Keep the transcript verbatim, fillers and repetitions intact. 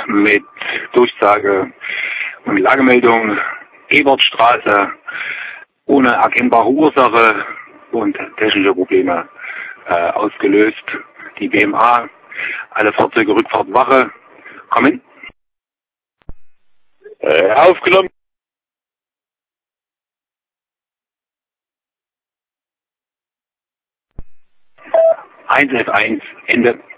mit Durchsage und Lagemeldung Ebertstraße ohne erkennbare Ursache und technische Probleme äh, ausgelöst. Die B M A, alle Fahrzeuge Rückfahrt Wache, kommen. Äh, aufgenommen. eins elf eins, Ende.